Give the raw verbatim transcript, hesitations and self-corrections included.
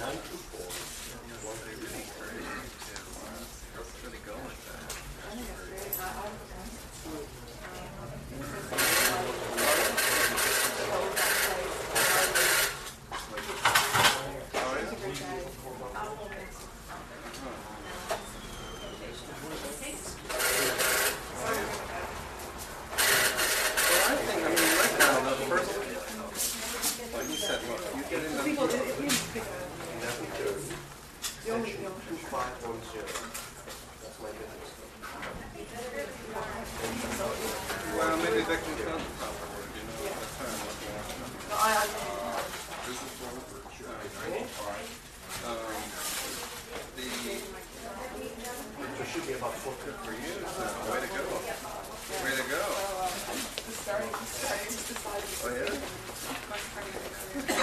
Well, maybe they can tell the top of it, you know, that's kind of looking at it. This is for the um, the should be about four good for you, so way to go. Way to go. Oh yeah?